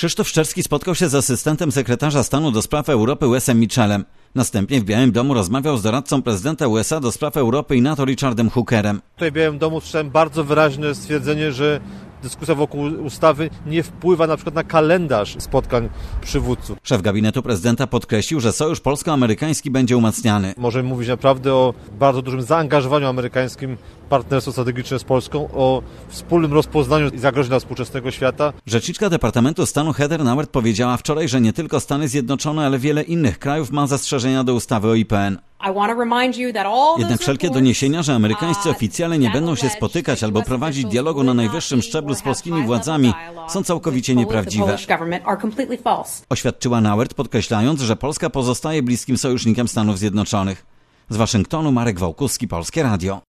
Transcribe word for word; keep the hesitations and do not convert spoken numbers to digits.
Krzysztof Szczerski spotkał się z asystentem sekretarza stanu do spraw Europy Wesem Mitchellem. Następnie w Białym Domu rozmawiał z doradcą prezydenta U S A do spraw Europy i NATO Richardem Hookerem. Tutaj w Białym Domu słyszałem bardzo wyraźne stwierdzenie, że dyskusja wokół ustawy nie wpływa na przykład na kalendarz spotkań przywódców. Szef gabinetu prezydenta podkreślił, że sojusz polsko-amerykański będzie umacniany. Możemy mówić naprawdę o bardzo dużym zaangażowaniu amerykańskim partnerstwo strategiczne z Polską, o wspólnym rozpoznaniu zagrożeń dla współczesnego świata. Rzeczniczka Departamentu Stanu Heather Nauert powiedziała wczoraj, że nie tylko Stany Zjednoczone, ale wiele innych krajów ma zastrzeżenia do ustawy o I P N. Jednak wszelkie doniesienia, że amerykańscy oficjale nie będą się spotykać albo prowadzić dialogu na najwyższym szczeblu z polskimi władzami, są całkowicie nieprawdziwe. Oświadczyła Nauert, podkreślając, że Polska pozostaje bliskim sojusznikiem Stanów Zjednoczonych. Z Waszyngtonu Marek Wałkuski, Polskie Radio.